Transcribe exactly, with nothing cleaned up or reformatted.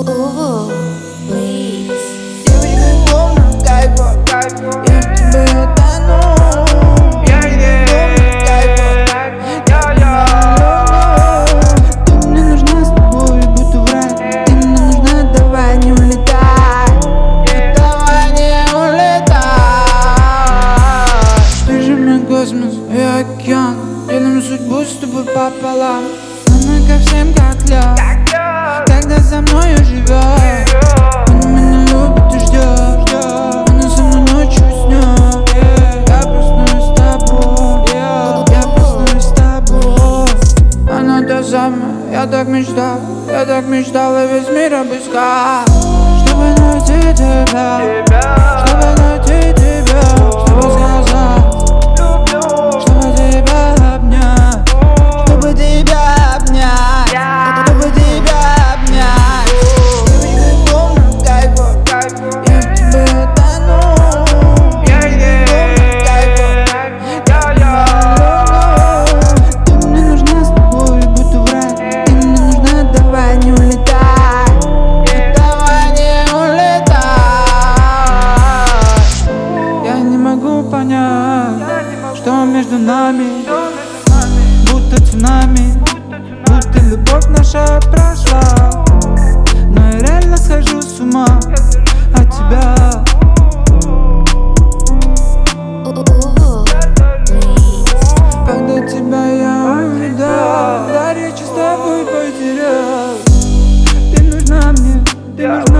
Ooh, please. Девочка, помню кайфа, я в тебе тону. Я не помню кайфа, я ты мне нужна, с тобой буду врать. Ты мне нужна, давай не улетай, давай не улетай. Ты же мой космос, я океан, делим судьбу с тобой пополам. Но мы ко всем как лед, когда за мною живет. Он меня любит и ждет, она со мной ночью снет. Я проснусь с тобой, я проснусь с тобой. Она та самая, я так мечтал, я так мечтал и весь мир обыскал, чтобы найти тебя, чтобы найти тебя, чтобы сказать, чтобы тебя обнять, чтобы тебя обнять, чтобы тебя обнять. Девочка, помню кайфа, я в тебе тону. Я не помню кайфа, я ты мне нужна, с тобой буду врать. Ты мне нужна, давай не улетай, давай не улетай. Я не могу понять, что между нами, будто цунами, будто любовь наша прошла. Но я реально схожу с ума от тебя. Ooh, please. Когда тебя я увидал, до речи с тобой потерял. Ты нужна мне, ты нужна